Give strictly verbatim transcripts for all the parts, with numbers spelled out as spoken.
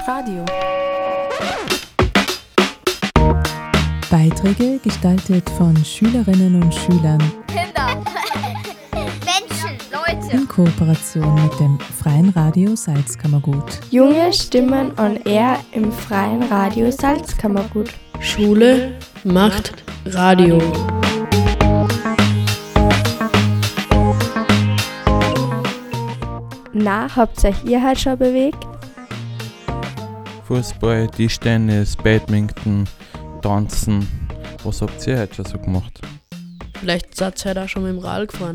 Radio. Beiträge gestaltet von Schülerinnen und Schülern. Kinder, Menschen, Leute. In Kooperation mit dem Freien Radio Salzkammergut. Junge Stimmen on Air im Freien Radio Salzkammergut. Schule macht Radio. Na, habt euch ihr halt schon bewegt? Fußball, Tischtennis, Badminton, Tanzen. Was habt ihr heute schon so gemacht? Vielleicht seid ihr heute auch schon mit dem Rad gefahren.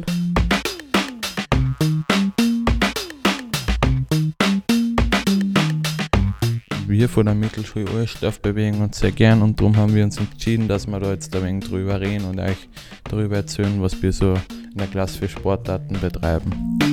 Wir von der Mittelschule Oersdorf bewegen uns sehr gern und darum haben wir uns entschieden, dass wir da jetzt ein wenig drüber reden und euch darüber erzählen, was wir so in der Klasse für Sportarten betreiben.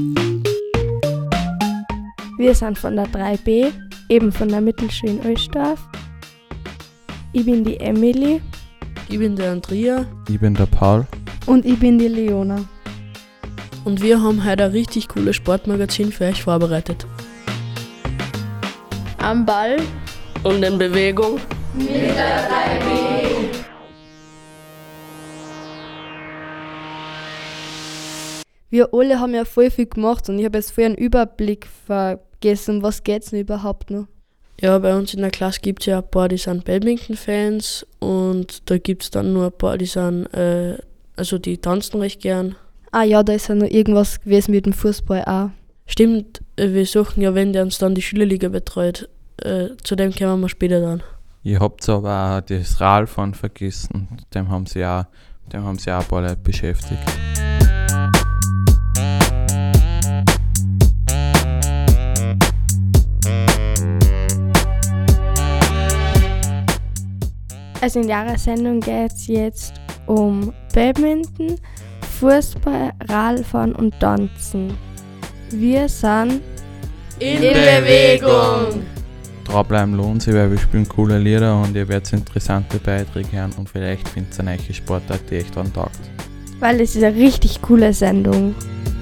Wir sind von der drei B, eben von der Mittelschule in Oersdorf. Ich bin die Emily. Ich bin der Andrea. Ich bin der Paul. Und ich bin die Leona. Und wir haben heute ein richtig cooles Sportmagazin für euch vorbereitet. Am Ball und in Bewegung mit der drei B. Wir alle haben ja voll viel gemacht und ich habe jetzt voll einen Überblick vergessen, was geht's denn überhaupt noch? Ja, bei uns in der Klasse gibt es ja ein paar, die sind Badminton-Fans und da gibt es dann nur ein paar, die sind, äh, also die tanzen recht gern. Ah ja, da ist ja noch irgendwas gewesen mit dem Fußball auch. Stimmt, wir suchen ja, wenn der uns dann die Schülerliga betreut. Äh, zu dem kommen wir später dann. Ihr habt aber auch das Radfahren vergessen, dem haben sie auch, dem haben sie auch ein paar Leute beschäftigt. Also in der Sendung geht es jetzt um Badminton, Fußball, Radfahren und Tanzen. Wir sind in Bewegung. Dranbleiben lohnt sich, weil wir spielen coole Lieder und ihr werdet interessante Beiträge hören und vielleicht findet ihr eine neue Sportart, die euch dann taugt. Weil es ist eine richtig coole Sendung.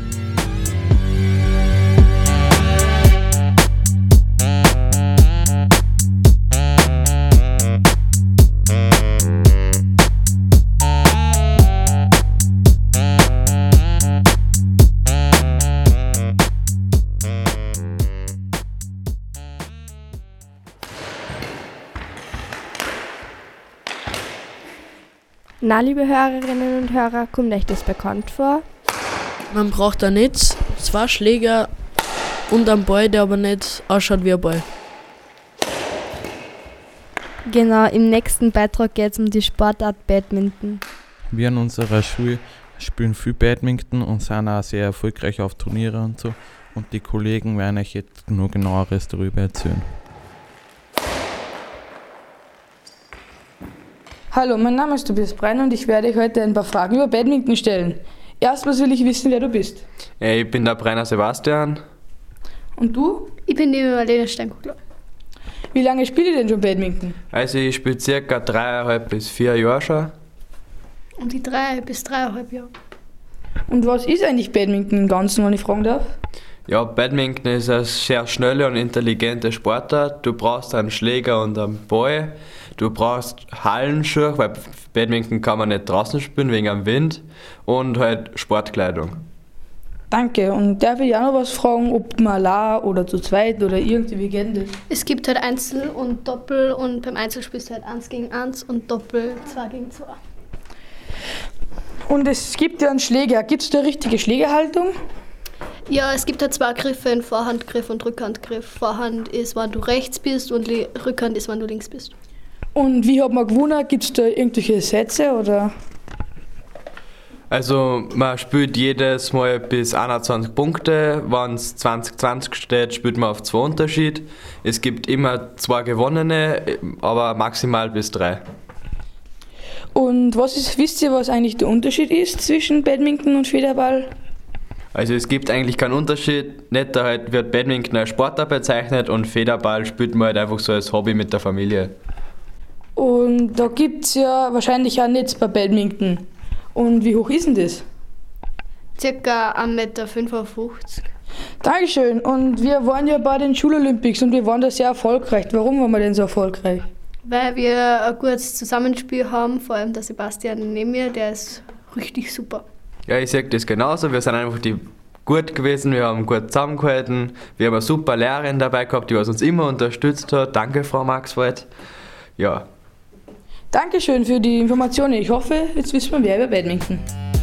Na, liebe Hörerinnen und Hörer, kommt euch das bekannt vor? Man braucht ein Netz, zwei Schläger und einen Ball, der aber nicht ausschaut wie ein Ball. Genau, im nächsten Beitrag geht es um die Sportart Badminton. Wir an unserer Schule spielen viel Badminton und sind auch sehr erfolgreich auf Turniere und so. Und die Kollegen werden euch jetzt nur genaueres darüber erzählen. Hallo, mein Name ist Tobias Brein und ich werde euch heute ein paar Fragen über Badminton stellen. Erstmal will ich wissen, wer du bist. Ich bin der Breiner Sebastian. Und du? Ich bin die Marlene Steinkugler. Wie lange spielt ihr denn schon Badminton? Also ich spiele circa dreieinhalb bis vier Jahre schon. Und die drei bis dreieinhalb Jahre. Und was ist eigentlich Badminton im Ganzen, wenn ich fragen darf? Ja, Badminton ist eine sehr schnelle und intelligente Sportart. Du brauchst einen Schläger und einen Ball. Du brauchst Hallenschuhe, weil Badminton kann man nicht draußen spielen wegen dem Wind. Und halt Sportkleidung. Danke. Und darf ich auch noch was fragen, ob man allein oder zu zweit oder irgendwie, wie geht das? Es gibt halt Einzel und Doppel und beim Einzel spielst du halt eins gegen eins und Doppel zwei gegen zwei. Und es gibt ja einen Schläger. Gibt es da eine richtige Schlägerhaltung? Ja, es gibt halt zwei Griffe, einen Vorhandgriff und Rückhandgriff. Vorhand ist, wenn du rechts bist und Rückhand ist, wenn du links bist. Und wie hat man gewonnen? Gibt es da irgendwelche Sätze oder? Also man spielt jedes Mal bis einundzwanzig Punkte. Wenn es zwanzig zwanzig steht, spielt man auf zwei Unterschied. Es gibt immer zwei gewonnene, aber maximal bis drei. Und was ist, wisst ihr, was eigentlich der Unterschied ist zwischen Badminton und Federball? Also es gibt eigentlich keinen Unterschied. Nicht halt wird Badminton als Sportart bezeichnet und Federball spielt man halt einfach so als Hobby mit der Familie. Und da gibt es ja wahrscheinlich auch Netz bei Badminton. Und wie hoch ist denn das? Circa eins Komma fünfundfünfzig Meter. Dankeschön. Und wir waren ja bei den Schulolympics und wir waren da sehr erfolgreich. Warum waren wir denn so erfolgreich? Weil wir ein gutes Zusammenspiel haben, vor allem der Sebastian neben mir, der ist richtig super. Ja, ich sehe das genauso. Wir sind einfach die gut gewesen, wir haben gut zusammengehalten. Wir haben eine super Lehrerin dabei gehabt, die was uns immer unterstützt hat. Danke, Frau Maxwald. Ja. Dankeschön für die Informationen. Ich hoffe, jetzt wissen wir mehr über Badminton.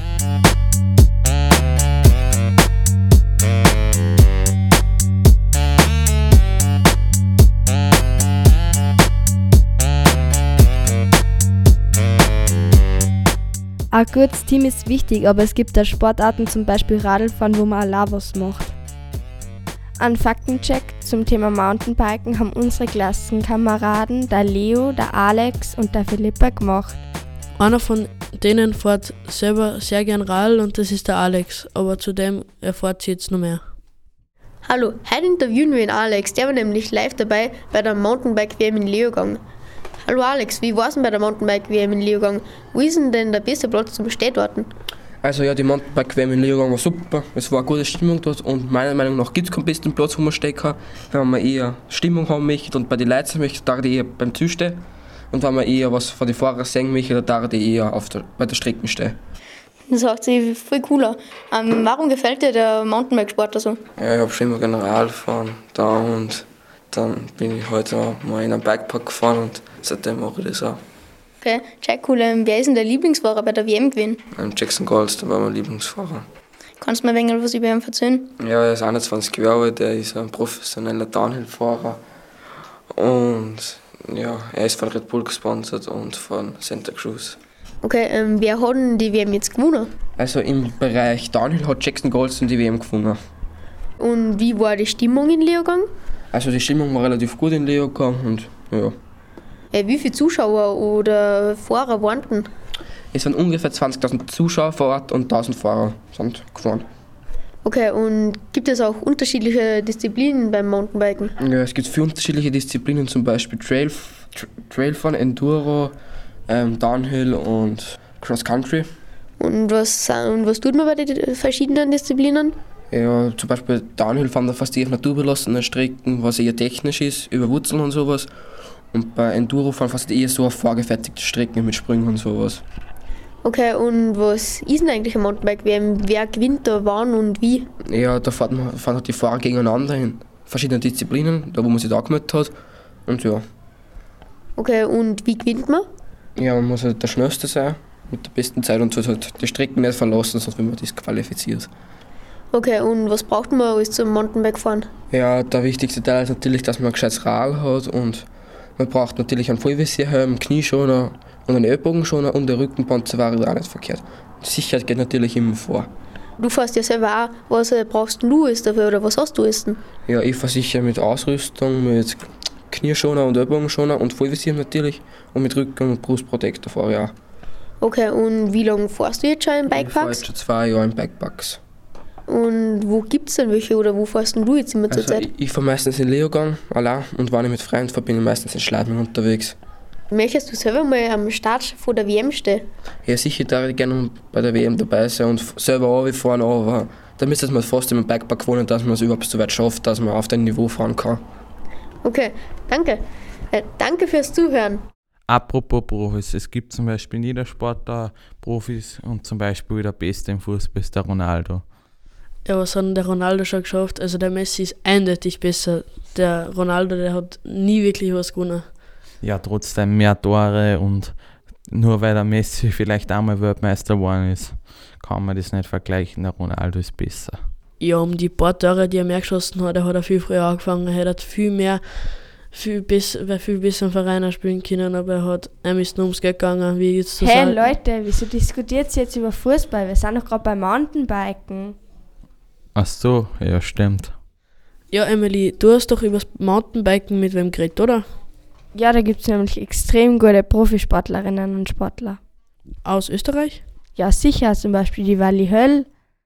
Ein gutes Team ist wichtig, aber es gibt da Sportarten, zum Beispiel Radlfahren, wo man allein was macht. Einen Faktencheck zum Thema Mountainbiken haben unsere Klassenkameraden, der Leo, der Alex und der Philippa gemacht. Einer von denen fährt selber sehr gern Radl und das ist der Alex, aber zudem erfährt sie jetzt noch mehr. Hallo, heute interviewen wir den Alex, der war nämlich live dabei bei der Mountainbike-W M in Leogang. Hallo Alex, wie war es denn bei der Mountainbike-W M in Leogang? Wo ist denn, denn der beste Platz zum Städtorten? Also ja, die Mountainbike-W M in Leogang war super, es war eine gute Stimmung dort und meiner Meinung nach gibt es keinen besten Platz, wo man stehen kann. Wenn man eher Stimmung haben möchte und bei den Leuten sein möchte, da ich eher beim Ziel stehen. Und wenn man eher was von den Fahrern sehen möchte, da ich eher auf der, bei der Strecke stehen. Das hört sich voll cooler. Ähm, warum gefällt dir der Mountainbike-Sport so? Ja, ich habe schon immer gerne Radl gefahren da und dann bin ich heute mal in einem Bikepark gefahren und seitdem mache ich das auch. Okay, check cool. Ähm, wer ist denn der Lieblingsfahrer bei der W M gewesen? Ähm, Jackson Golds, der war mein Lieblingsfahrer. Kannst du mir ein wenig was über ihn erzählen? Ja, er ist einundzwanzig Jahre alt, er ist ein professioneller Downhill-Fahrer und ja, er ist von Red Bull gesponsert und von Santa Cruz. Okay, ähm, wer hat denn die W M jetzt gewonnen? Also im Bereich Downhill hat Jackson Golds die W M gewonnen. Und wie war die Stimmung in Leogang? Also die Stimmung war relativ gut in Leogang und ja. Äh, wie viele Zuschauer oder Fahrer waren denn? Es waren ungefähr zwanzigtausend Zuschauer vor Ort und tausend Fahrer sind gefahren. Okay, und gibt es auch unterschiedliche Disziplinen beim Mountainbiken? Ja, es gibt viele unterschiedliche Disziplinen, zum Beispiel Trail, Tra- Trailfahren, Enduro, ähm, Downhill und Cross Country. Und was, und was tut man bei den verschiedenen Disziplinen? Ja, zum Beispiel Downhill fahren da fast die auf naturbelassenen Strecken, was eher technisch ist, über Wurzeln und sowas. Und bei Enduro fahren fast eher so auf vorgefertigte Strecken mit Sprüngen und sowas. Okay, und was ist denn eigentlich ein Mountainbike-W M? Wer gewinnt da wann und wie? Ja, da fahren, man, fahren halt die Fahrer gegeneinander in verschiedenen Disziplinen, da wo man sich da angemeldet hat. Und ja. Okay, und wie gewinnt man? Ja, man muss halt der Schnellste sein, mit der besten Zeit und sollte halt die Strecken nicht verlassen, sonst wird man disqualifiziert. Okay, und was braucht man alles zum Mountainbike-Fahren? Ja, der wichtigste Teil ist natürlich, dass man ein gescheites Rad hat und man braucht natürlich einen Vollvisierhelm, einen Knieschoner und einen Ellbogenschoner und der Rückenpanzer wäre auch nicht verkehrt. Die Sicherheit geht natürlich immer vor. Du fährst ja selber auch. Was äh, brauchst du jetzt dafür oder was hast du jetzt denn? Ja, ich fahre sicher mit Ausrüstung, mit Knieschoner und Ellbogenschoner und Vollvisier natürlich und mit Rücken- und Brustprotektor fahre ich auch. Okay, und wie lange fährst du jetzt schon im Bikeparks? Ich fahre jetzt schon zwei Jahre im Bikeparks. Und wo gibt es denn welche oder wo fährst denn du jetzt immer Also zur Zeit? ich, ich fahre meistens in Leogang allein und wenn ich mit Freunden fahre, bin ich meistens in Schladming unterwegs. Möchtest du selber mal am Start von der W M stehen? Ja, sicher darf ich gerne bei der W M dabei sein und selber runterfahren, aber da müsste man fast im Bikepark wohnen, dass man es überhaupt so weit schafft, dass man auf dem Niveau fahren kann. Okay, danke. Äh, danke fürs Zuhören. Apropos Profis, es gibt zum Beispiel in jeder Sportart Profis und zum Beispiel der Beste im Fußball ist der Ronaldo. Ja, was hat denn der Ronaldo schon geschafft? Also der Messi ist eindeutig besser. Der Ronaldo, der hat nie wirklich was gewonnen. Ja, trotzdem mehr Tore und nur weil der Messi vielleicht einmal Weltmeister geworden ist, kann man das nicht vergleichen. Der Ronaldo ist besser. Ja, um die paar Tore, die er mehr geschossen hat, er hat er viel früher angefangen. Er hätte viel mehr, viel besser, bei viel besseren Vereinen spielen können, aber er hat, ihm ist nur ums Geld gegangen, wie jetzt zu Hey sagen. Leute, wieso diskutiert ihr jetzt über Fußball? Wir sind doch gerade beim Mountainbiken. Ach so, ja stimmt. Ja, Emily, du hast doch über das Mountainbiken mit wem geredet, oder? Ja, da gibt es nämlich extrem gute Profisportlerinnen und Sportler. Aus Österreich? Ja, sicher, zum Beispiel die Wally Höll.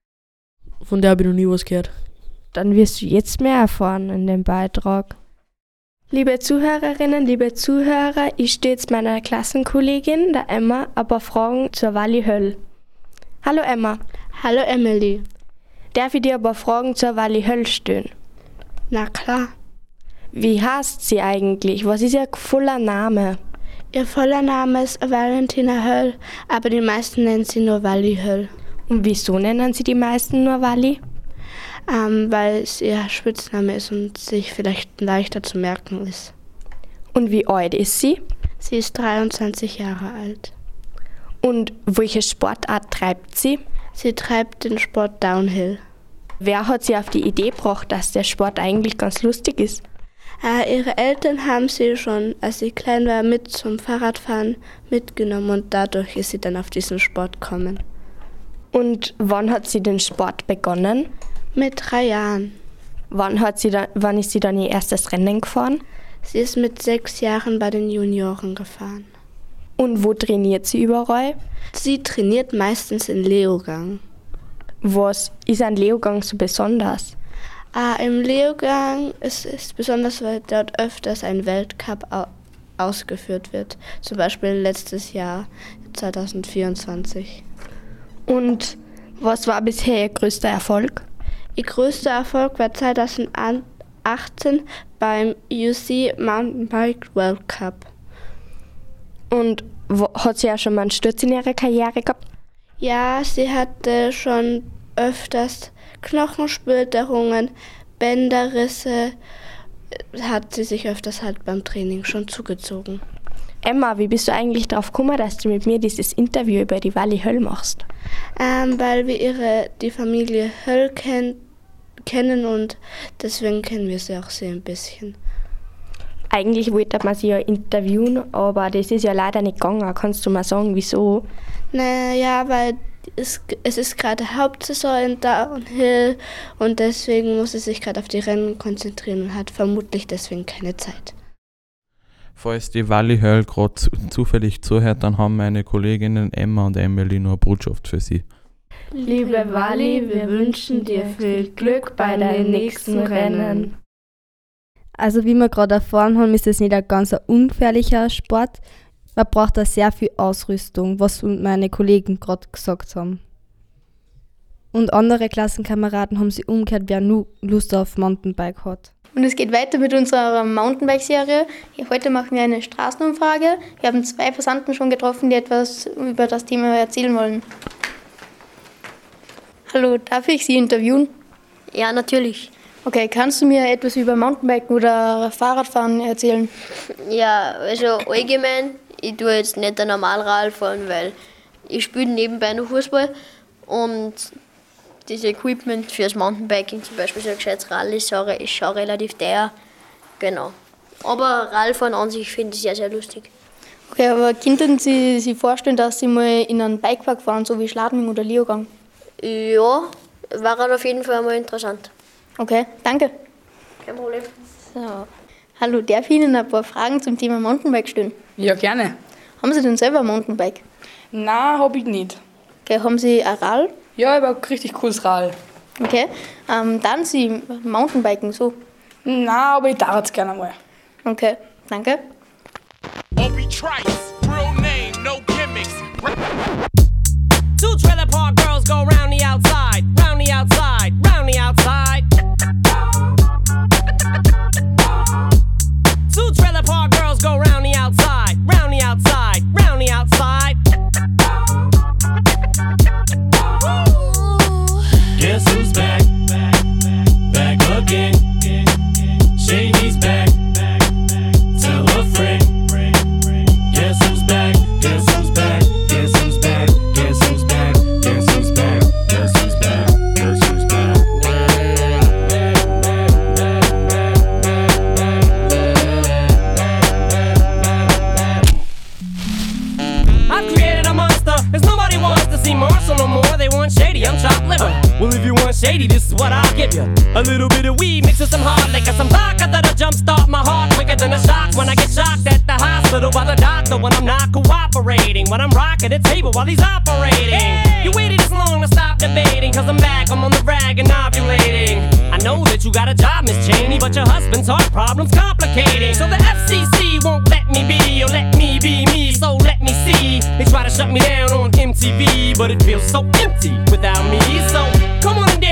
Von der habe ich noch nie was gehört. Dann wirst du jetzt mehr erfahren in dem Beitrag. Liebe Zuhörerinnen, liebe Zuhörer, ich stehe jetzt meiner Klassenkollegin, der Emma, ein paar Fragen zur Wally Höll. Hallo Emma. Hallo Emily. Darf ich dir aber Fragen zur Wally Höll stellen? Na klar. Wie heißt sie eigentlich? Was ist ihr voller Name? Ihr voller Name ist Valentina Höll, aber die meisten nennen sie nur Wally Höll. Und wieso nennen sie die meisten nur Wally? Ähm, weil es ihr Spitzname ist und sich vielleicht leichter zu merken ist. Und wie alt ist sie? Sie ist dreiundzwanzig Jahre alt. Und welche Sportart treibt sie? Sie treibt den Sport Downhill. Wer hat sie auf die Idee gebracht, dass der Sport eigentlich ganz lustig ist? Äh, ihre Eltern haben sie schon, als sie klein war, mit zum Fahrradfahren mitgenommen und dadurch ist sie dann auf diesen Sport gekommen. Und wann hat sie den Sport begonnen? Mit drei Jahren. Wann, hat sie da, wann ist sie dann ihr erstes Rennen gefahren? Sie ist mit sechs Jahren bei den Junioren gefahren. Und wo trainiert sie überall? Sie trainiert meistens in Leogang. Was ist an Leogang so besonders? Ah, im Leogang ist es besonders, weil dort öfters ein Weltcup au- ausgeführt wird. Zum Beispiel letztes Jahr, zwanzig vierundzwanzig. Und was war bisher ihr größter Erfolg? Ihr größter Erfolg war zwanzig achtzehn beim U C Mountainbike World Cup. Und wo, hat sie ja schon mal einen Sturz in ihrer Karriere gehabt? Ja, sie hatte schon öfters Knochensplittungen, Bänderrisse, hat sie sich öfters halt beim Training schon zugezogen. Emma, wie bist du eigentlich darauf gekommen, dass du mit mir dieses Interview über die Wally Höll machst? Ähm, weil wir ihre, die Familie Höll kenn, kennen und deswegen kennen wir sie auch sehr ein bisschen. Eigentlich wollte man sie ja interviewen, aber das ist ja leider nicht gegangen. Kannst du mal sagen, wieso? Naja, weil es, es ist gerade Hauptsaison in Downhill und deswegen muss sie sich gerade auf die Rennen konzentrieren und hat vermutlich deswegen keine Zeit. Falls die Wally Höll gerade zu, zufällig zuhört, dann haben meine Kolleginnen Emma und Emily nur eine Botschaft für sie. Liebe Wally, wir wünschen dir viel Glück bei deinen nächsten Rennen. Also wie wir gerade erfahren haben, ist es nicht ein ganz ungefährlicher Sport. Man braucht da sehr viel Ausrüstung, was meine Kollegen gerade gesagt haben. Und andere Klassenkameraden haben sich umgekehrt, wer nur Lust auf Mountainbike hat. Und es geht weiter mit unserer Mountainbike-Serie. Heute machen wir eine Straßenumfrage. Wir haben zwei Passanten schon getroffen, die etwas über das Thema erzählen wollen. Hallo, darf ich Sie interviewen? Ja, natürlich. Okay, kannst du mir etwas über Mountainbiken oder Fahrradfahren erzählen? Ja, also allgemein, ich tue jetzt nicht ein Normalrad fahren, weil ich spiele nebenbei noch Fußball und das Equipment fürs Mountainbiking, zum Beispiel so ein gescheites Rad, ist schon, ist schon relativ teuer. Genau. Aber Radfahren an sich finde ich sehr, sehr lustig. Okay, aber könnten Sie sich vorstellen, dass Sie mal in einen Bikepark fahren, so wie Schladming oder Leogang? Ja, war auf jeden Fall mal interessant. Okay, danke. Kein Problem. So. Hallo, darf ich Ihnen ein paar Fragen zum Thema Mountainbike stellen? Ja, gerne. Haben Sie denn selber ein Mountainbike? Nein, habe ich nicht. Okay, haben Sie ein Rad? Ja, ich habe ein richtig cooles Rad. Okay, ähm, dann Sie Mountainbiken so? Nein, aber ich darf es gerne mal. Okay, danke. Obi Trice, real name, no gimmicks. Two trailer park girls go round the outside, round the outside, round the outside. Two trailer park girls go round the outside, round the outside, round the outside. Guess who's back? Back again. Shady's back. Tell a friend. Guess who's back? Guess who's back? Guess who's back? Guess who's back? Guess who's back? Guess who's back? Guess who's back? I've created a monster. There's nobody wants to see Marshall no more. They want Shady. I'm chopped liver. Well, if you want Shady, this is what I'll give you. A little bit of weed mixed with some hard liquor, some vodka that'll jumpstart my heart quicker than a shock when I get shocked at the hospital by the doctor when I'm not cooperating, when I'm rocking the table while he's operating. Hey! You waited this long to stop debating, cause I'm back, I'm on the rag and ovulating. I know that you got a job, Miss Cheney, but your husband's heart problem's complicating. So the F C C won't let me be, or let me be me, so let me see. They try to shut me down on M T V, but it feels so empty without me. So come on and dip, go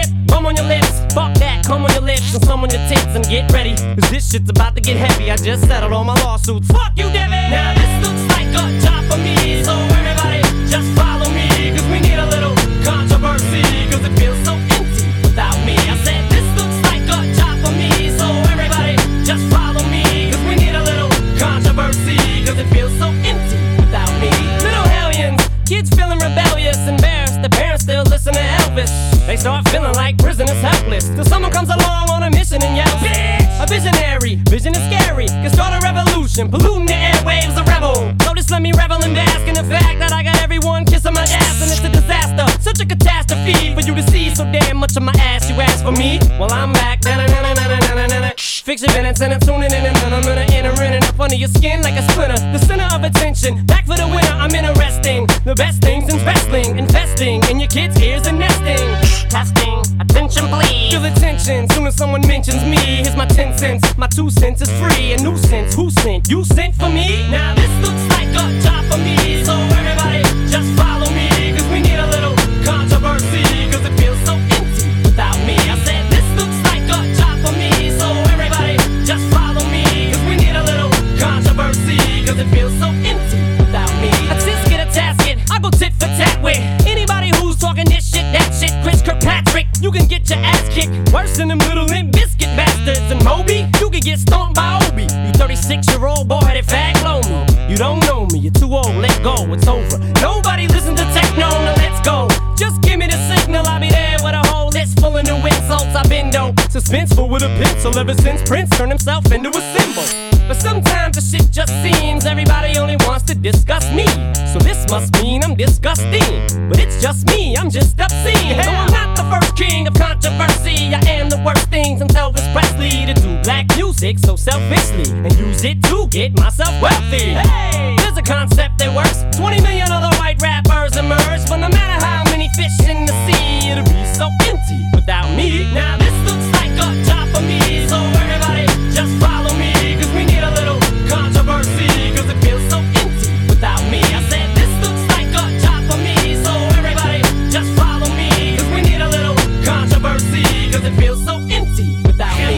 on your lips. Fuck that, come on your lips and some on your tits and get ready. Cause this shit's about to get heavy. I just settled all my lawsuits. Fuck you, Debbie! Now this looks like a job for me. So everybody just follow me. Cause we need a little controversy. Cause it feels so empty without me. I said this looks like a job for me. So everybody just follow me. Cause we need a little controversy. Cause it feels so empty without me. Little hellions, kids feeling rebellious, embarrassed. The parents still listen to Elvis. They start feeling like prisoners helpless. Till someone comes along on a mission and yells, bitch! A visionary, vision is scary. Can start a revolution, polluting the airwaves, a rebel. So just let me revel and bask in the fact that I got everyone kissing my ass. And it's a disaster, such a catastrophe for you to see so damn much of my ass. You ask for me? Well, I'm back. Na-na-na-na-na-na-na-na. Fix your minutes and I'm tuning in and then I'm gonna enter in and up under your skin like a splinter. The center of attention, back for the winner, I'm interesting. The best things in wrestling, investing in your kids' ears and nesting. Testing, attention please. Feel the tension, soon as someone mentions me. Here's my ten cents, my two cents is free. A nuisance, who sent? You sent for me? Now this looks like a job for me. So everybody just follow me. Cause we need a little controversy. Cause it feels so empty without me. I said this looks like a job for me. So everybody just follow me. Cause we need a little controversy. Cause it feels so empty without me. I just get a tasket, I go tit for tat with anybody who's talking this shit, that shit. Chris Kirkpatrick, you can get your ass kicked worse than them little Limp Bizkit bastards. And Moby, you can get stomped by Obi. You thirty-six year old boy headed fag blow me. You don't know me, you're too old, let go, it's over. Nobody listen to techno, now let's go. Just give me the signal, I'll be there with a whole list full of new insults. I've been dope, suspenseful with a pencil ever since Prince turned himself into a symbol. But sometimes the shit just seems everybody only wants to discuss me. So this must mean I'm disgusting. But it's just me, I'm just obscene. No, I'm not the first king of controversy. I am the worst thing since Elvis Presley to do black music so selfishly and use it to get myself wealthy. Hey, there's a concept that works. twenty million other white rappers emerge. But no matter how many fish in the sea, it'll be so empty without me. Now this looks like a job for me. So everybody just follow me. Cause we need a little controversy. Cause it feels so empty without me. I said this looks like a job for me. So everybody just follow me. Cause we need a little controversy. Cause it feels so empty without me.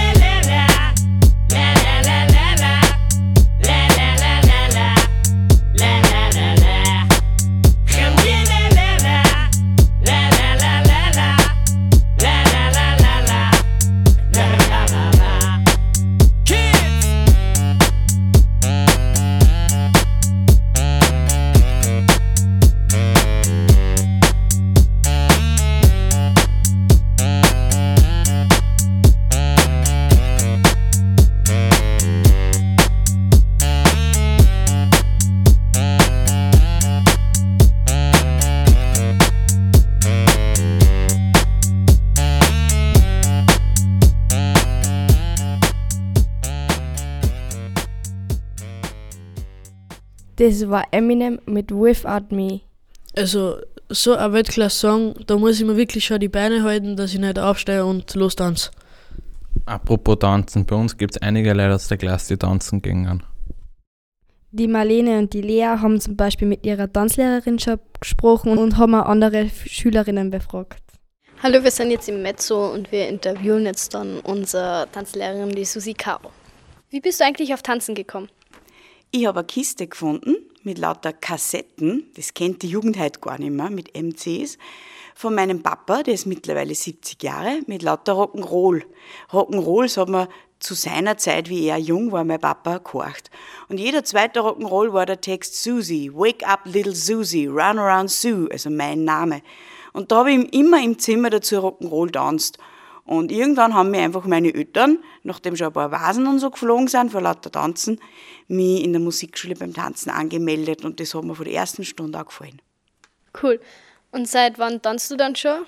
Das war Eminem mit Without Me. Also, so ein Weltklasse-Song, da muss ich mir wirklich schon die Beine halten, dass ich nicht aufstehe und lostanze. Apropos Tanzen, bei uns gibt es einige Leute aus der Klasse, die tanzen gehen. Die Marlene und die Lea haben zum Beispiel mit ihrer Tanzlehrerin schon gesprochen und haben auch andere Schülerinnen befragt. Hallo, wir sind jetzt im Mezzo und wir interviewen jetzt dann unsere Tanzlehrerin, die Susi Kao. Wie bist du eigentlich auf Tanzen gekommen? Ich habe eine Kiste gefunden mit lauter Kassetten, das kennt die Jugend heute gar nicht mehr, mit M Cs, von meinem Papa, der ist mittlerweile siebzig Jahre, mit lauter Rock'n'Roll. Rock'n'Rolls hat man zu seiner Zeit, wie er jung war, mein Papa gehorcht. Und jeder zweite Rock'n'Roll war der Text Susie, Wake up little Susie, Run around Sue, also mein Name. Und da habe ich immer im Zimmer dazu Rock'n'Roll tanzt. Und irgendwann haben mir einfach meine Eltern, nachdem schon ein paar Vasen und so geflogen sind, vor lauter Tanzen, mich in der Musikschule beim Tanzen angemeldet. Und das hat mir von der ersten Stunde auch gefallen. Cool. Und seit wann tanzt du dann schon?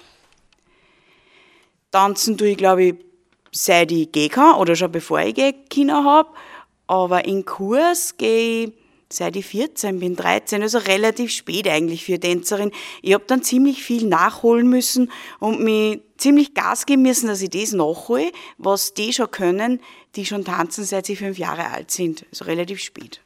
Tanzen tue ich, glaube ich, seit ich gehen kann oder schon bevor ich Kinder habe. Aber in Kurs gehe ich seit ich vierzehn bin, dreizehn, also relativ spät eigentlich für Tänzerin. Ich habe dann ziemlich viel nachholen müssen und mich ziemlich Gas geben müssen, dass ich das nachhole, was die schon können, die schon tanzen, seit sie fünf Jahre alt sind. Also relativ spät.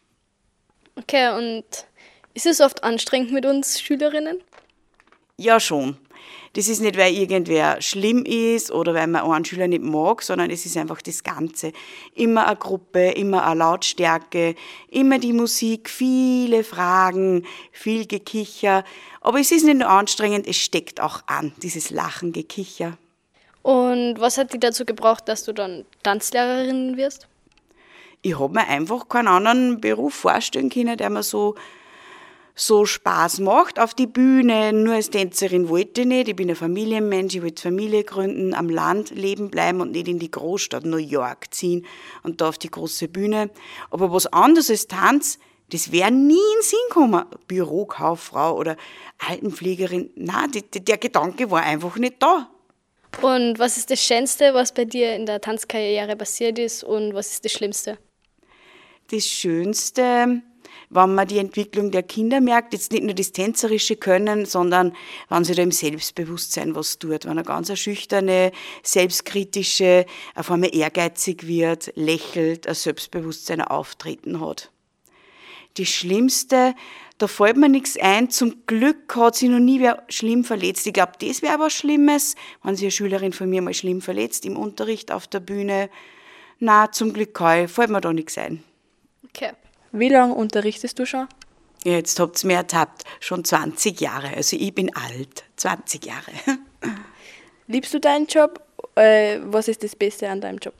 Okay, und ist es oft anstrengend mit uns Schülerinnen? Ja, schon. Das ist nicht, weil irgendwer schlimm ist oder weil man einen Schüler nicht mag, sondern es ist einfach das Ganze. Immer eine Gruppe, immer eine Lautstärke, immer die Musik, viele Fragen, viel Gekicher. Aber es ist nicht nur anstrengend, es steckt auch an, dieses Lachen, Gekicher. Und was hat dich dazu gebracht, dass du dann Tanzlehrerin wirst? Ich habe mir einfach keinen anderen Beruf vorstellen können, der mir so so Spaß macht auf die Bühne. Nur als Tänzerin wollte ich nicht. Ich bin ein Familienmensch, ich wollte Familie gründen, am Land leben bleiben und nicht in die Großstadt New York ziehen und da auf die große Bühne. Aber was anderes als Tanz, das wäre nie in den Sinn gekommen. Bürokauffrau oder Altenpflegerin, nein, die, die, der Gedanke war einfach nicht da. Und was ist das Schönste, was bei dir in der Tanzkarriere passiert ist, und was ist das Schlimmste? Das Schönste, wenn man die Entwicklung der Kinder merkt, jetzt nicht nur das tänzerische Können, sondern wenn sie da im Selbstbewusstsein was tut, wenn eine ganz schüchterne, selbstkritische, auf einmal ehrgeizig wird, lächelt, ein Selbstbewusstsein, ein Auftreten hat. Das Schlimmste, da fällt mir nichts ein, zum Glück hat sich noch nie wer schlimm verletzt. Ich glaube, das wäre was Schlimmes, wenn sich eine Schülerin von mir mal schlimm verletzt, im Unterricht, auf der Bühne. Na, zum Glück fällt mir da nichts ein. Okay. Wie lange unterrichtest du schon? Ja, jetzt habt ihr mir ertappt, schon zwanzig Jahre. Also ich bin alt, zwanzig Jahre. Liebst du deinen Job? Äh, was ist das Beste an deinem Job?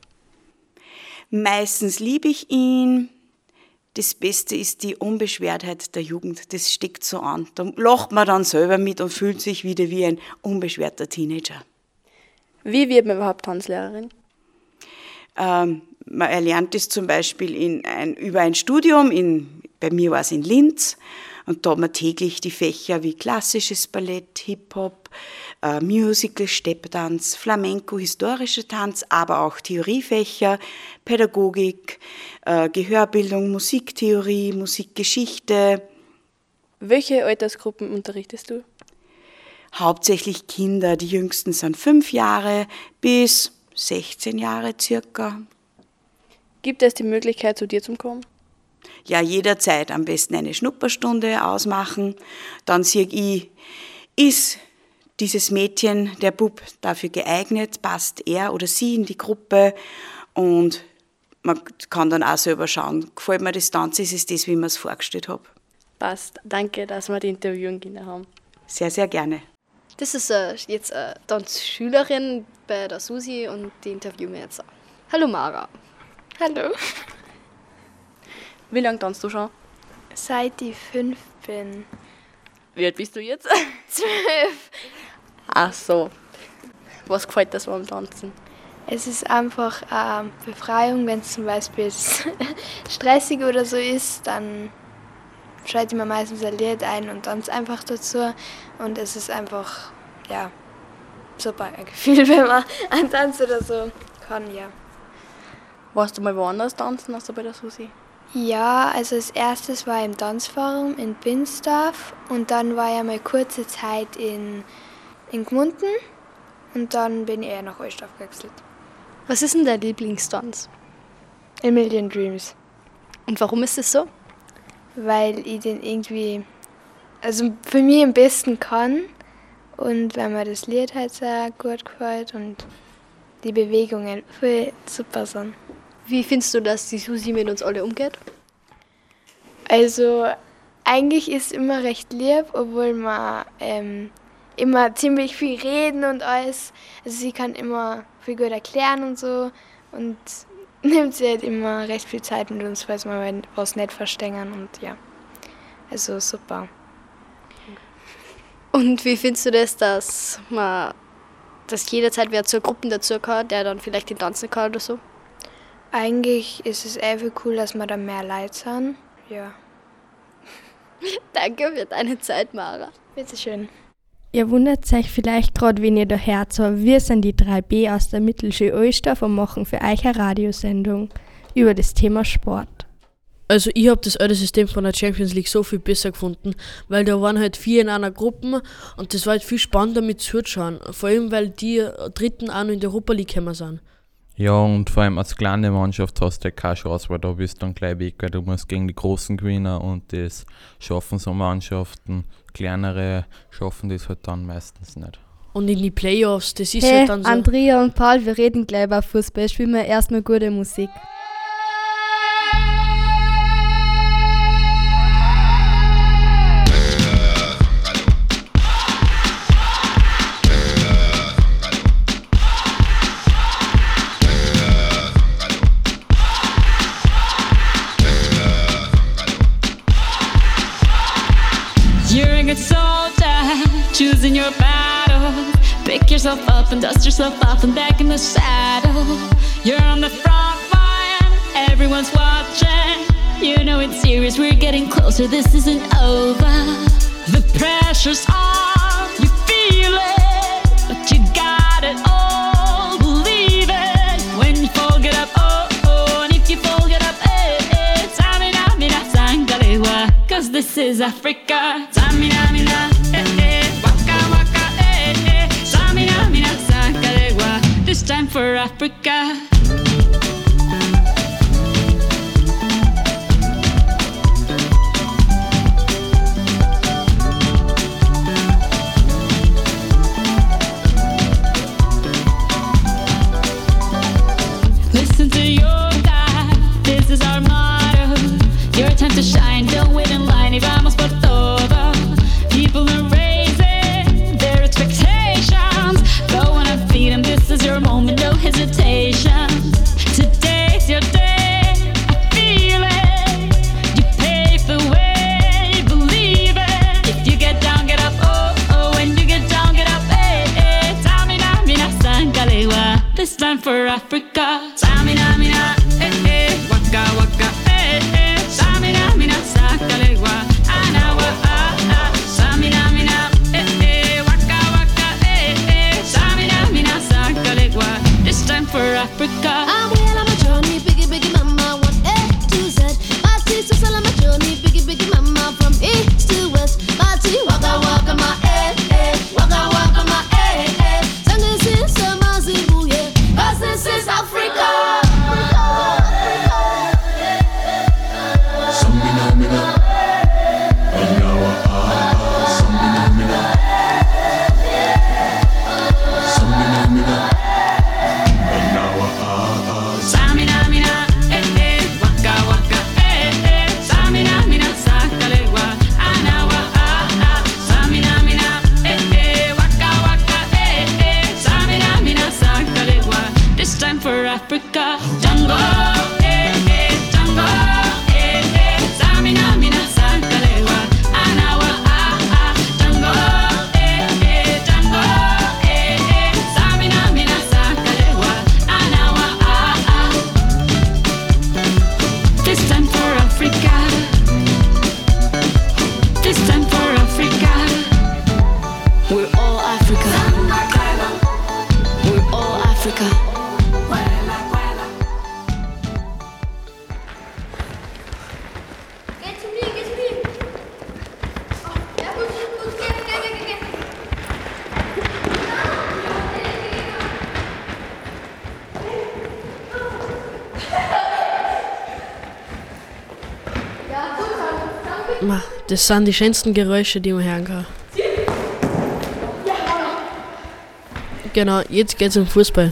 Meistens liebe ich ihn. Das Beste ist die Unbeschwertheit der Jugend. Das steckt so an. Da lacht man dann selber mit und fühlt sich wieder wie ein unbeschwerter Teenager. Wie wird man überhaupt Tanzlehrerin? Ähm, man erlernt es zum Beispiel in ein, über ein Studium, in, bei mir war es in Linz, und da hat man täglich die Fächer wie klassisches Ballett, Hip-Hop, äh, Musical, Stepptanz, Flamenco, historischer Tanz, aber auch Theoriefächer, Pädagogik, äh, Gehörbildung, Musiktheorie, Musikgeschichte. Welche Altersgruppen unterrichtest du? Hauptsächlich Kinder, die jüngsten sind fünf Jahre bis sechzehn Jahre circa. Gibt es die Möglichkeit, zu dir zu kommen? Ja, jederzeit. Am besten eine Schnupperstunde ausmachen. Dann sehe ich, ist dieses Mädchen, der Bub, dafür geeignet? Passt er oder sie in die Gruppe? Und man kann dann auch selber schauen, gefällt mir das Tanz, ist es das, wie ich mir es vorgestellt habe. Passt. Danke, dass wir die Interviewen können haben. Sehr, sehr gerne. Das ist äh, jetzt eine Tanzschülerin bei der Susi und die interviewen wir jetzt auch. Hallo Mara. Hallo. Wie lange tanzt du schon? Seit ich fünf bin. Wie alt bist du jetzt? Zwölf. Ach so. Was gefällt dir so am Tanzen? Es ist einfach eine Befreiung, wenn es zum Beispiel stressig oder so ist, dann schalte ich mir meistens ein Lied ein und tanze einfach dazu. Und es ist einfach, ja, super ein Gefühl, wenn man einen Tanz oder so kann, ja. Warst du mal woanders tanzen, als du bei der Susi? Ja, also als erstes war ich im Tanzforum in Binsdorf und dann war ich mal kurze Zeit in, in Gmunden und dann bin ich eher nach Oelsdorf gewechselt. Was ist denn dein Lieblingstanz? A Million Dreams. Und warum ist das so? Weil ich den irgendwie, also für mich am besten kann und weil mir das Lied halt sehr gut gefällt und die Bewegungen voll super sind. Wie findest du, dass die Susi mit uns alle umgeht? Also eigentlich ist es immer recht lieb, obwohl wir ähm, immer ziemlich viel reden und alles. Also sie kann immer viel gut erklären und so und nimmt sie halt immer recht viel Zeit mit uns, falls wir was nicht verstehen und ja, also super. Und wie findest du das, dass man, dass jederzeit wer zur Gruppe dazu kann, der dann vielleicht den tanzen kann oder so? Eigentlich ist es einfach cool, dass wir da mehr Leute sind. Ja. Danke für deine Zeit, Mara. Bitteschön. Ihr wundert euch vielleicht gerade, wenn ihr da hört, so, wir sind die drei B aus der Mittelschule Oelsdorf und machen für euch eine Radiosendung über das Thema Sport. Also ich habe das alte System von der Champions League so viel besser gefunden, weil da waren halt vier in einer Gruppe und das war halt viel spannender mit zuzuschauen. Vor allem, weil die Dritten auch noch in der Europa League gekommen sind. Ja, und vor allem als kleine Mannschaft hast du halt keine Chance, weil da bist du dann gleich weg, weil du musst gegen die Großen gewinnen und das schaffen so Mannschaften, kleinere schaffen das halt dann meistens nicht. Und in die Playoffs, das ist Hey, halt dann so. Andrea und Paul, wir reden gleich über Fußball. Spielen wir erstmal gute Musik. You're a good soldier, choosing your battle. Pick yourself up and dust yourself off and back in the saddle. You're on the front line, everyone's watching. You know it's serious, we're getting closer, this isn't over. The pressure's on, you feel it, but you got it all, believe it. When you fall, get up, oh, oh, and if you fall, get up, eh, eh. Tamina, mina, sangalewa, cause this is Africa. Tamina, mina, eh, eh, waka, waka, eh, eh. Tamina, mina, sangalewa, this time for Africa. Listen to your God, this is our motto. Your time to shine, don't wait in line, y vamos por todo. People are raising their expectations. Go on and feed them, this is your moment, no hesitation. Today's your day, I feel it. You pave the way, believe it. If you get down, get up, oh, oh. When you get down, get up, eh, eh. Tamina, mina, sangalewa, this time for Africa. Tamina, mina, eh, eh. Waka, waka, eh, eh. Tamina, mina, sangalewa, anawa, ah, ah. Tamina, mina, eh, eh. Waka, waka, eh, eh. Tamina, mina, sangalewa, this time for Africa. I'm well on my journey, biggie, biggie mama, one A to Z. My teacher's all on my journey, biggie, biggie mama, from east to west. My tea, waka, waka, my eh, eh. Waka, waka, my eh, eh. Tango is summer, zibuye, cause this is Africa. Samina, mina, anawa, ah, ah. Samina, mina, samina, mina, anawa, ah, ah. Samina, mina, eh, eh. Waka, waka, eh, eh. Samina, mina, sangalewa, anawa, ah, ah. Samina, mina, eh, eh. Waka, waka, eh, eh. Samina, mina, sangalewa, this time for Africa. Jungle, eh, eh. Jungle, eh, eh. Samina, mina, sangalewa, anawa, ah, ah. Jungle, eh, eh. Jungle, eh, eh. Samina, mina, sangalewa, anawa, ah, ah. This time for Africa. This time for Africa. We're all Africa. We're all Africa. Get to me, get to me. Oh, ja, gut, gut, geh, geh, geh, geh, geh. Ja, gut, danke. Ma, das sind die schönsten Geräusche, die man hören kann. Genau, jetzt geht's um Fußball.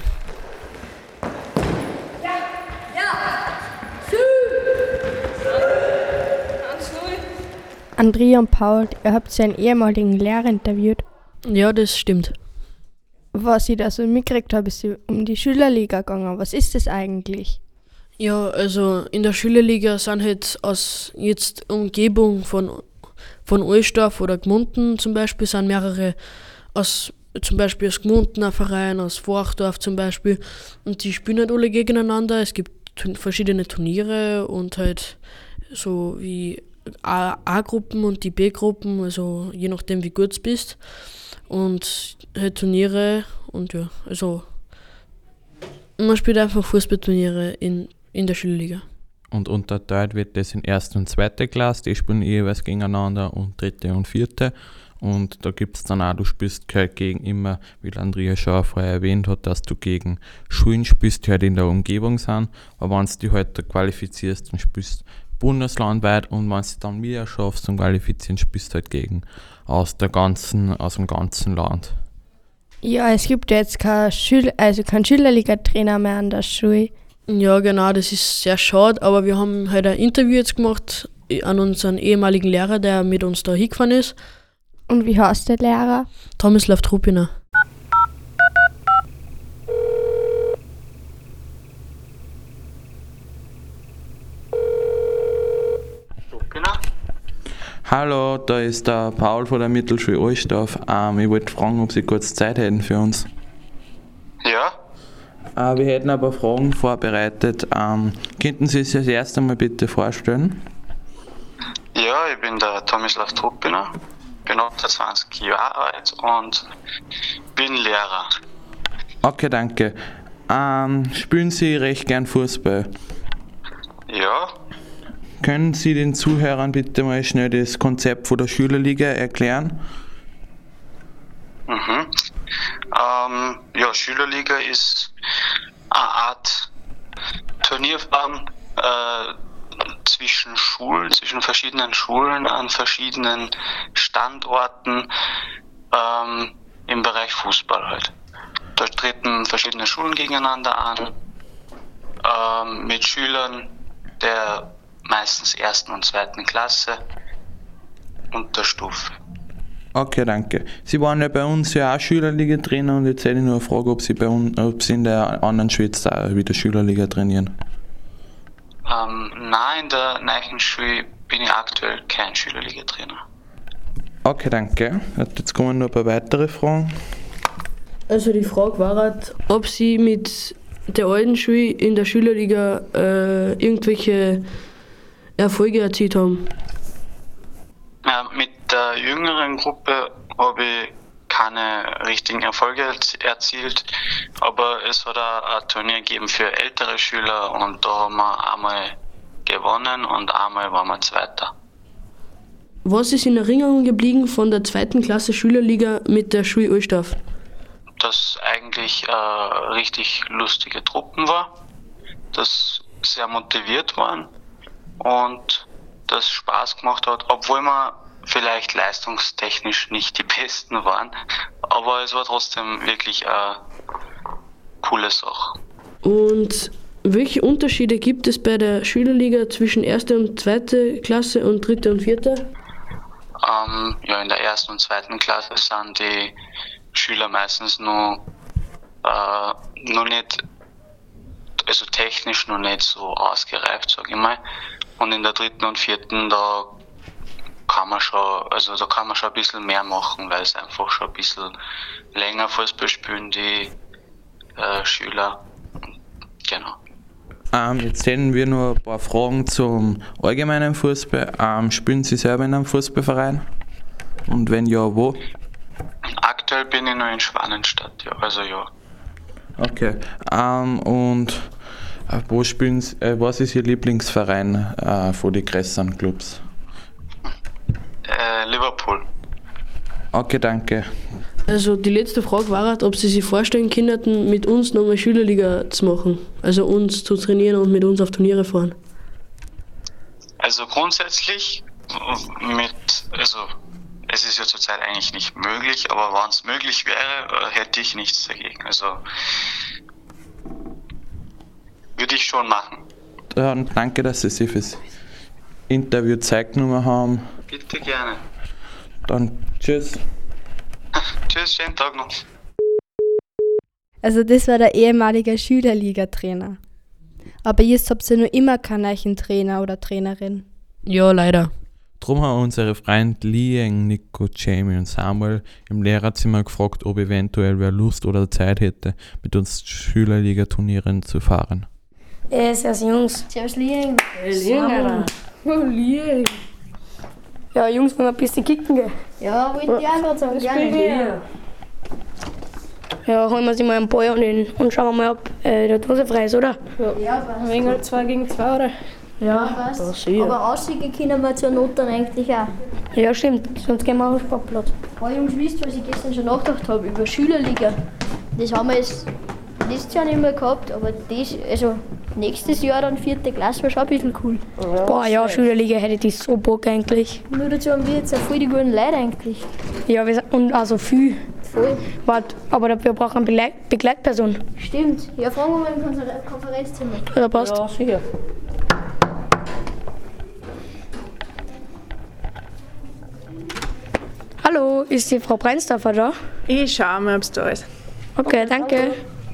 Andrea und Paul, ihr habt ja einen ehemaligen Lehrer interviewt. Ja, das stimmt. Was ich da so mitgekriegt habe, ist um die Schülerliga gegangen. Was ist das eigentlich? Ja, also in der Schülerliga sind halt aus jetzt Umgebung von, von Ohlsdorf oder Gmunden zum Beispiel sind mehrere aus zum Beispiel aus Gmundener Verein, aus Forchdorf zum Beispiel und die spielen halt alle gegeneinander. Es gibt tu- verschiedene Turniere und halt so wie A- A-Gruppen und die B-Gruppen, also je nachdem wie gut du bist und halt Turniere und ja, also man spielt einfach Fußballturniere in, in der Schülerliga. Und unterteilt wird das in erste und zweite Klasse, die spielen jeweils gegeneinander und dritte und vierte. Und da gibt es dann auch, du spielst halt gegen immer, wie Andrea schon vorher erwähnt hat, dass du gegen Schulen spielst, die halt in der Umgebung sind. Aber wenn du dich halt da qualifizierst, dann spielst bundeslandweit und wenn du es dann wieder schaffst zum Qualifizieren, spielst du halt gegen aus, der ganzen, aus dem ganzen Land. Ja, es gibt ja jetzt keinen Schül also kein Schülerliga-Trainer mehr an der Schule. Ja, genau, das ist sehr schade, aber wir haben halt ein Interview jetzt gemacht an unseren ehemaligen Lehrer, der mit uns da hingefahren ist. Und wie heißt der Lehrer? Tomislav Trupiner. Hallo, da ist der Paul von der Mittelschule Altstaff. Ähm, ich wollte fragen, ob Sie kurz Zeit hätten für uns. Ja? Äh, wir hätten ein paar Fragen vorbereitet. Ähm, könnten Sie sich das erste Mal bitte vorstellen? Ja, ich bin der Tomislav Trupiner, bin achtundzwanzig Jahre alt und bin Lehrer. Okay, danke. Ähm, spielen Sie recht gern Fußball? Ja? Können Sie den Zuhörern bitte mal schnell das Konzept von der Schülerliga erklären? Mhm. Ähm, ja, Schülerliga ist eine Art Turnierform äh, zwischen Schulen, zwischen verschiedenen Schulen an verschiedenen Standorten ähm, im Bereich Fußball halt. Da treten verschiedene Schulen gegeneinander an ähm, mit Schülern der meistens ersten und zweiten Klasse und der Stufe. Okay, danke. Sie waren ja bei uns ja auch Schülerliga-Trainer und jetzt hätte ich nur eine Frage, ob Sie, bei uns, ob Sie in der anderen Schule jetzt auch wieder Schülerliga trainieren. Ähm, nein, in der neuen Schule bin ich aktuell kein Schülerliga-Trainer. Okay, danke. Jetzt kommen noch ein paar weitere Fragen. Also die Frage war halt, ob Sie mit der alten Schule in der Schülerliga äh, irgendwelche Erfolge erzielt haben. Ja, mit der jüngeren Gruppe habe ich keine richtigen Erfolge erzielt, aber es hat auch ein Turnier gegeben für ältere Schüler und da haben wir einmal gewonnen und einmal waren wir Zweiter. Was ist in Erinnerung geblieben von der zweiten Klasse Schülerliga mit der Schule Altstaff? Dass eigentlich äh, richtig lustige Truppen war, dass sehr motiviert waren und das Spaß gemacht hat, obwohl wir vielleicht leistungstechnisch nicht die Besten waren, aber es war trotzdem wirklich eine coole Sache. Und welche Unterschiede gibt es bei der Schülerliga zwischen erste und zweite Klasse und dritte und vierte? Ähm, ja, in der ersten und zweiten Klasse sind die Schüler meistens noch, äh, noch nicht, also technisch noch nicht so ausgereift, sage ich mal. Und in der dritten und vierten, da kann man schon, also da kann man schon ein bisschen mehr machen, weil es einfach schon ein bisschen länger Fußball spielen, die äh, Schüler. Genau. Ähm, jetzt hätten wir noch ein paar Fragen zum allgemeinen Fußball. Ähm, spielen Sie selber in einem Fußballverein? Und wenn ja, wo? Aktuell bin ich noch in Schwanenstadt, ja, also ja. Okay. Ähm, und äh, wo spielen Sie, äh, was ist Ihr Lieblingsverein äh, von den größeren Clubs? Äh, Liverpool. Okay, danke. Also die letzte Frage war halt, ob Sie sich vorstellen könnten, mit uns nochmal Schülerliga zu machen. Also uns zu trainieren und mit uns auf Turniere fahren. Also grundsätzlich mit, also es ist ja zurzeit eigentlich nicht möglich, aber wenn es möglich wäre, hätte ich nichts dagegen. Also würde ich schon machen. Dann danke, dass Sie sich fürs Interview Zeit genommen haben. Bitte gerne. Dann tschüss. Tschüss, schönen Tag noch. Also das war der ehemalige Schülerliga-Trainer. Aber jetzt habt ihr noch immer keinen neuen Trainer oder Trainerin. Ja, leider. Drum haben unsere Freunde Lieng, Nico, Jamie und Samuel im Lehrerzimmer gefragt, ob eventuell wer Lust oder Zeit hätte, mit uns Schülerliga-Turnieren zu fahren. Äh, servus Jungs. Servus Lieng. Hey, Lieng, Oh, Lieng. Ja, Jungs, wollen wir ein bisschen kicken gehen? Ja, wollte ich auch gerade sagen, gerne. Ja, holen wir uns mal einen Ball und, den, und schauen wir mal, ob äh, der Dose frei ist, oder? Ja, passt. Wegen halt zwei gegen zwei, oder? Ja, passt. Aber ausschicken können wir zur Not dann eigentlich auch. Ja, stimmt. Sonst gehen wir auf den Sportplatz. Oh, Jungs, wisst ihr, was ich gestern schon nachgedacht habe? Über Schülerliga. Das haben wir jetzt letztes Jahr nicht mehr gehabt, aber das, also nächstes Jahr dann vierte Klasse wäre schon ein bisschen cool. Ja, Boah, ja, Schülerliga hätte ich so Bock eigentlich. Nur dazu haben wir jetzt auch voll die guten Leute eigentlich. Ja, wir sind, und also viel. Voll. Warte, aber dafür braucht man eine Begleit Begleitperson. Stimmt. Ja, fragen wir mal im Konfer- Konferenzzimmer. Ja, passt. Ja, sicher. Hallo, ist die Frau Breinsdorfer da? Ich schaue mal, ob es da ist. Okay, danke.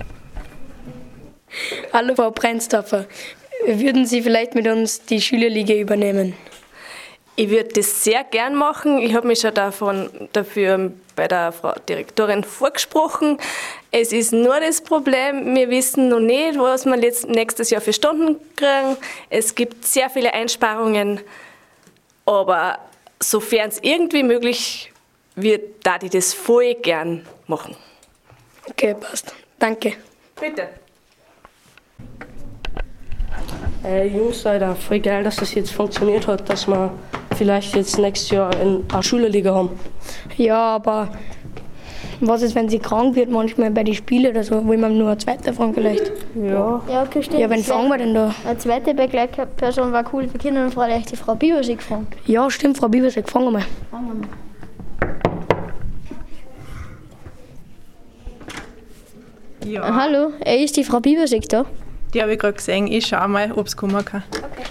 Hallo Frau Breinsdorfer, würden Sie vielleicht mit uns die Schülerliga übernehmen? Ich würde das sehr gern machen. Ich habe mich schon davon, dafür bei der Frau Direktorin vorgesprochen. Es ist nur das Problem, wir wissen noch nicht, was wir letzt, nächstes Jahr für Stunden kriegen. Es gibt sehr viele Einsparungen, aber sofern es irgendwie möglich wird, da ich das voll gern machen. Okay, passt. Danke. Bitte. Äh, Jungs, Alter, voll geil, dass das jetzt funktioniert hat, dass wir vielleicht jetzt nächstes Jahr in eine Schülerliga haben. Ja, aber was ist, wenn sie krank wird, manchmal bei den Spielen oder so? Will man nur eine zweite fragen vielleicht? Ja. Ja, okay, stimmt. Ja, wen fragen wir denn da? Eine zweite Begleitperson war cool. Wir können vielleicht die Frau Biebersig fragen. Ja, stimmt, Frau Biebersig, fragen wir mal. Fragen wir mal. Ja. Ah, hallo, äh, ist die Frau Biebersig da? Die habe ich gerade gesehen. Ich schaue mal, ob es kommen kann. Okay.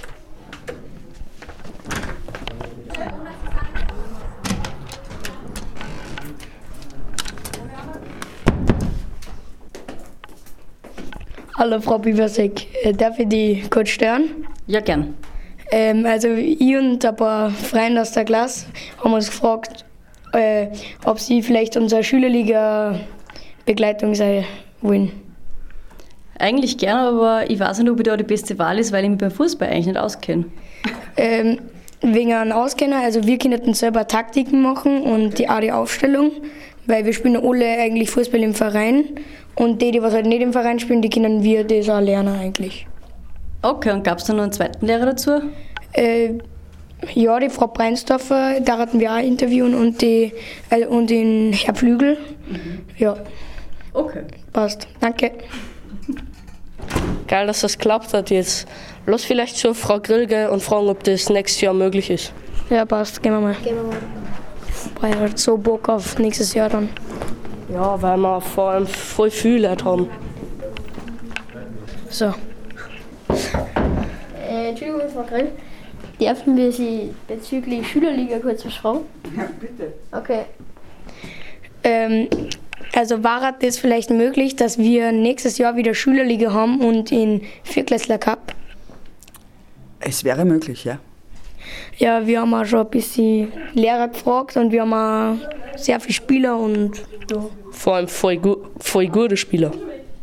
Hallo Frau Biebersig, äh, darf ich die kurz stören? Ja, gern. Ähm, also ich und ein paar Freunde aus der Klasse haben uns gefragt, äh, ob Sie vielleicht unsere Schülerliga-Begleitung sein wollen. Eigentlich gern, aber ich weiß nicht, ob ich da die beste Wahl ist, weil ich mich beim Fußball eigentlich nicht auskenne. Ähm, wegen einem Auskenner, also wir können selber Taktiken machen und die auch die Aufstellung, weil wir spielen alle eigentlich Fußball im Verein und die, die was halt nicht im Verein spielen, die können wir das auch lernen eigentlich. Okay, und gab es da noch einen zweiten Lehrer dazu? Äh, ja, die Frau Breinsdorfer, da hatten wir auch interviewen und, die, äh, und den Herr Flügel. Mhm. Ja. Okay. Passt, danke. Geil, dass das geklappt hat jetzt. Lass vielleicht zur Frau Grill gehen und fragen, ob das nächstes Jahr möglich ist. Ja, passt, gehen wir mal. Gehen wir mal. Boah, ich hab so Bock auf nächstes Jahr dann. Ja, weil wir vor allem voll viele Leute haben. So. Äh, Entschuldigung, Frau Grill. Dürfen wir Sie bezüglich Schülerliga kurz was fragen? Ja, bitte. Okay. Ähm, also war das vielleicht möglich, dass wir nächstes Jahr wieder Schülerliga haben und den Viertklässler Cup? Es wäre möglich, ja. Ja, wir haben auch schon ein bisschen Lehrer gefragt und wir haben auch sehr viele Spieler und ja. Vor allem voll, gu voll gute Spieler.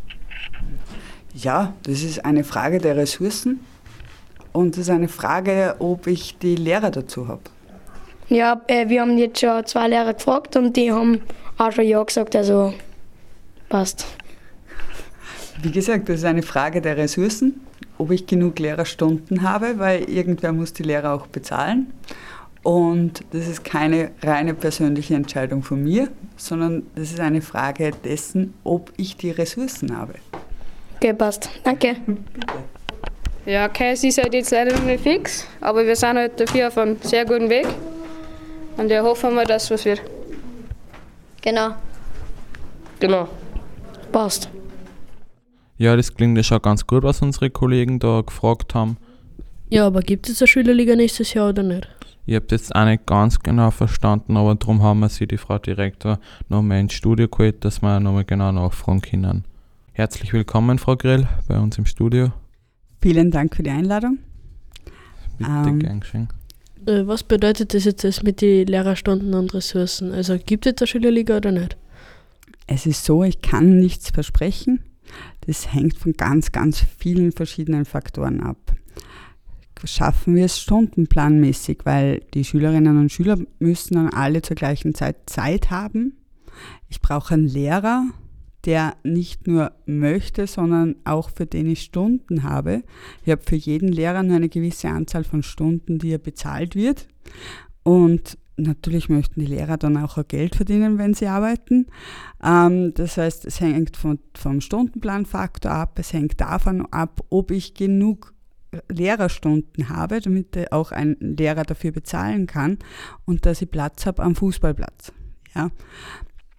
Ja, das ist eine Frage der Ressourcen und das ist eine Frage, ob ich die Lehrer dazu habe. Ja, äh, wir haben jetzt schon zwei Lehrer gefragt und die haben auch schon ja gesagt, also passt. Wie gesagt, das ist eine Frage der Ressourcen, ob ich genug Lehrerstunden habe, weil irgendwer muss die Lehrer auch bezahlen. Und das ist keine reine persönliche Entscheidung von mir, sondern das ist eine Frage dessen, ob ich die Ressourcen habe. Okay, passt. Danke. Ja, okay, es ist halt jetzt leider noch nicht fix, aber wir sind halt dafür auf einem sehr guten Weg. Und wir hoffen mal, dass es was wird. Genau. Genau. Passt. Ja, das klingt ja schon ganz gut, was unsere Kollegen da gefragt haben. Ja, aber gibt es eine Schülerliga nächstes Jahr oder nicht? Ich habe das jetzt auch nicht ganz genau verstanden, aber darum haben wir sie, die Frau Direktor, nochmal ins Studio geholt, dass wir nochmal genau nachfragen können. Herzlich willkommen, Frau Grill, bei uns im Studio. Vielen Dank für die Einladung. Bitte, Ähm, gern geschehen. Äh, was bedeutet das jetzt das mit den Lehrerstunden und Ressourcen? Also gibt es eine Schülerliga oder nicht? Es ist so, ich kann nichts versprechen. Das hängt von ganz, ganz vielen verschiedenen Faktoren ab. Schaffen wir es stundenplanmäßig, weil die Schülerinnen und Schüler müssen dann alle zur gleichen Zeit Zeit haben. Ich brauche einen Lehrer, der nicht nur möchte, sondern auch für den ich Stunden habe. Ich habe für jeden Lehrer nur eine gewisse Anzahl von Stunden, die er bezahlt wird. Und natürlich möchten die Lehrer dann auch Geld verdienen, wenn sie arbeiten. Ähm, das heißt, es hängt von, vom Stundenplanfaktor ab, es hängt davon ab, ob ich genug Lehrerstunden habe, damit auch ein Lehrer dafür bezahlen kann und dass ich Platz habe am Fußballplatz. Ja.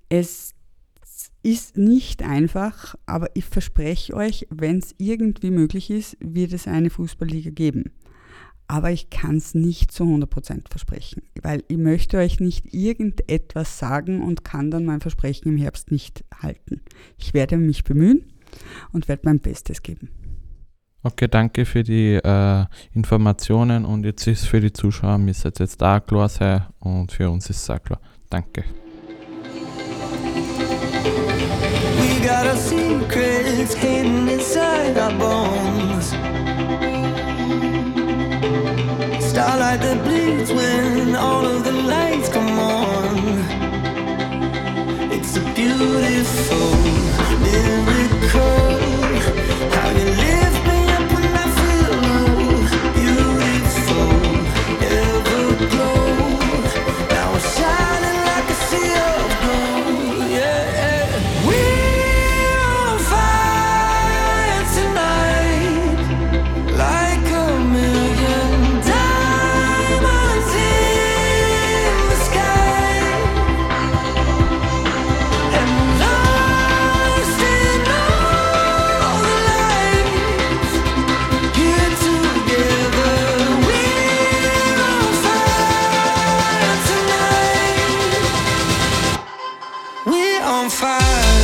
Es ist nicht einfach, aber ich verspreche euch, wenn es irgendwie möglich ist, wird es eine Fußballliga geben. Aber ich kann es nicht zu hundert Prozent versprechen, weil ich möchte euch nicht irgendetwas sagen und kann dann mein Versprechen im Herbst nicht halten. Ich werde mich bemühen und werde mein Bestes geben. Okay, danke für die äh, Informationen und jetzt ist für die Zuschauer, müsste jetzt auch klar sein und für uns ist es auch klar. Danke. We got our secrets hidden inside our bones. Starlight that bleeds when all of the lights come on. It's a beautiful miracle. How you lift me up when I feel low. Beautiful, everglow. Now we're shining like a sea of gold. Yeah, we're on fire tonight, like a million diamonds in the sky, and lost in all the lights. Here together, we're on fire tonight. We're on fire.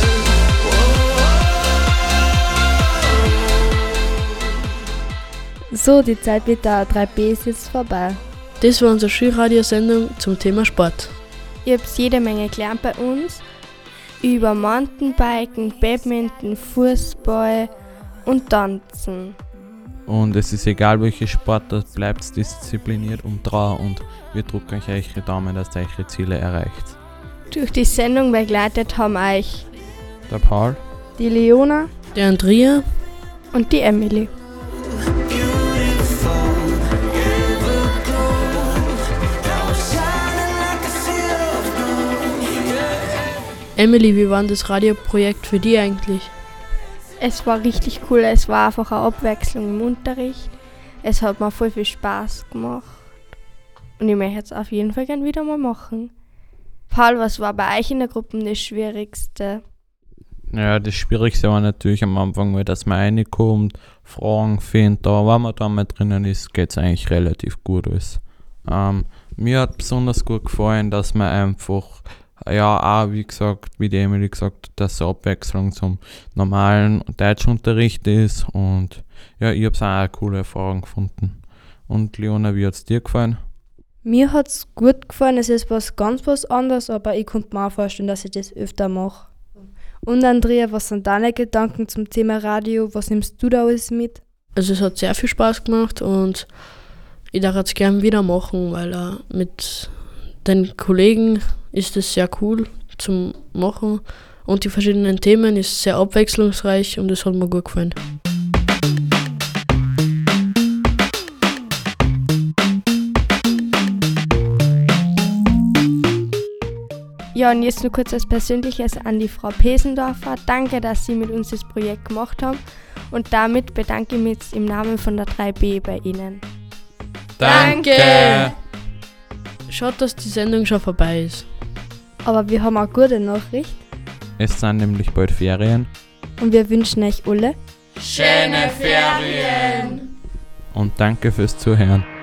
So, die Zeit mit der drei B ist jetzt vorbei. Das war unsere Schulradiosendung zum Thema Sport. Ihr habt jede Menge gelernt bei uns über Mountainbiken, Badminton, Fußball und Tanzen. Und es ist egal, welche Sportart, bleibt diszipliniert und treu und wir drücken euch eure Daumen, dass ihr eure Ziele erreicht. Durch die Sendung begleitet haben euch Der Paul, Die Leona, der Andrea und die Emily. Emily, wie war denn das Radioprojekt für dich eigentlich? Es war richtig cool, es war einfach eine Abwechslung im Unterricht. Es hat mir voll viel Spaß gemacht. Und ich möchte es auf jeden Fall gern wieder mal machen. Paul, was war bei euch in der Gruppe das Schwierigste? Ja, das Schwierigste war natürlich am Anfang, weil dass man reinkommt, Fragen findet, aber wenn man da mal drinnen ist, geht es eigentlich relativ gut alles. Ähm, mir hat besonders gut gefallen, dass man einfach, ja auch wie gesagt, wie die Emily gesagt hat, dass eine Abwechslung zum normalen Deutschunterricht ist und ja, ich habe es auch eine coole Erfahrung gefunden. Und Leona, wie hat es dir gefallen? Mir hat es gut gefallen, es ist was ganz was anderes, aber ich konnte mir auch vorstellen, dass ich das öfter mache. Und Andrea, was sind deine Gedanken zum Thema Radio? Was nimmst du da alles mit? Also es hat sehr viel Spaß gemacht und ich darf es gerne wieder machen, weil äh, mit den Kollegen ist es sehr cool zum Machen und die verschiedenen Themen ist sehr abwechslungsreich und es hat mir gut gefallen. Ja, und jetzt nur kurz als Persönliches an die Frau Pesendorfer. Danke, dass Sie mit uns das Projekt gemacht haben. Und damit bedanke ich mich jetzt im Namen von der drei B bei Ihnen. Danke! Schaut, dass die Sendung schon vorbei ist. Aber wir haben auch eine gute Nachricht. Es sind nämlich bald Ferien. Und wir wünschen euch alle schöne Ferien! Und danke fürs Zuhören.